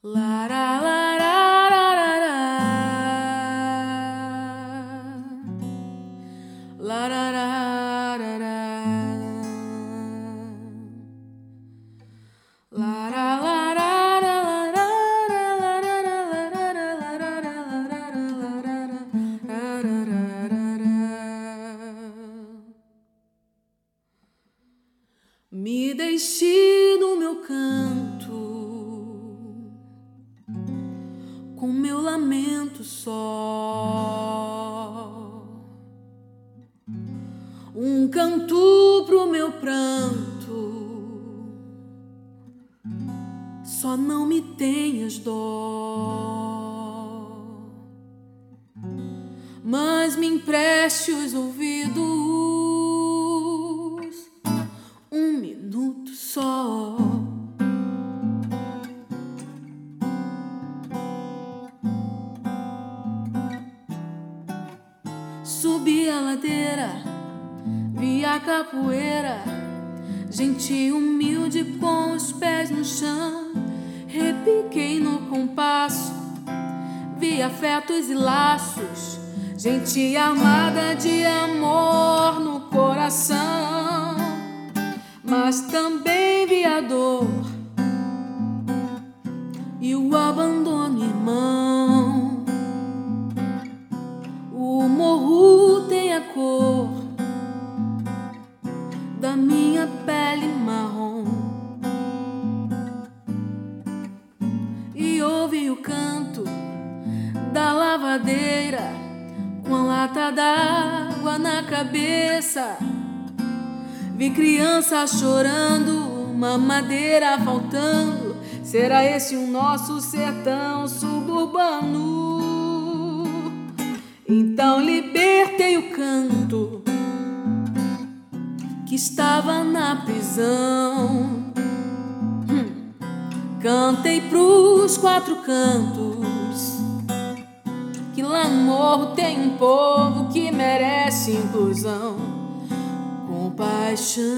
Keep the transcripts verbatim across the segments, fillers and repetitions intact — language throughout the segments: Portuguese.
La la la la la la la. La la la la la. La la la la la la. Me deixe no meu canto, com meu lamento só, um canto pro meu pranto, só não me tenhas dó, mas me empreste os ouvidos, um minuto só. Subi a ladeira, vi a capoeira, gente humilde com os pés no chão. Repiquei no compasso, vi afetos e laços, gente armada de amor no coração. Mas também vi a dor e o abandono, irmão. O morro tem a cor da minha pele marrom, e ouvi o canto da lavadeira com a lata d'água na cabeça. Vi criança chorando, mamadeira faltando. Será esse o nosso sertão suburbano? Então libertei o canto que estava na prisão. hum. Cantei pros quatro cantos que lá no morro tem um povo que merece inclusão, compaixão,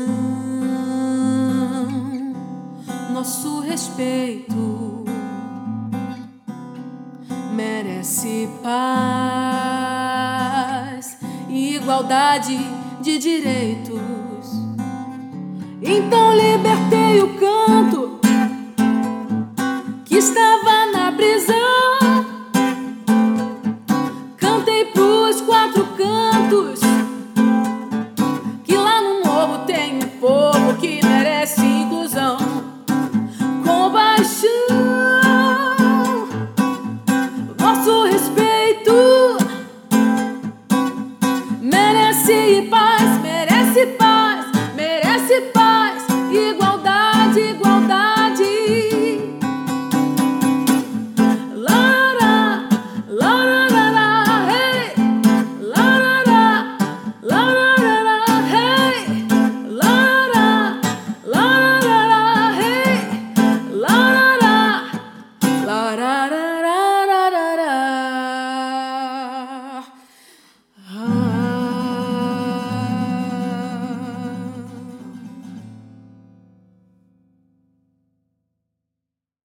nosso respeito merece paz e igualdade de direitos. Então libertei o canto que está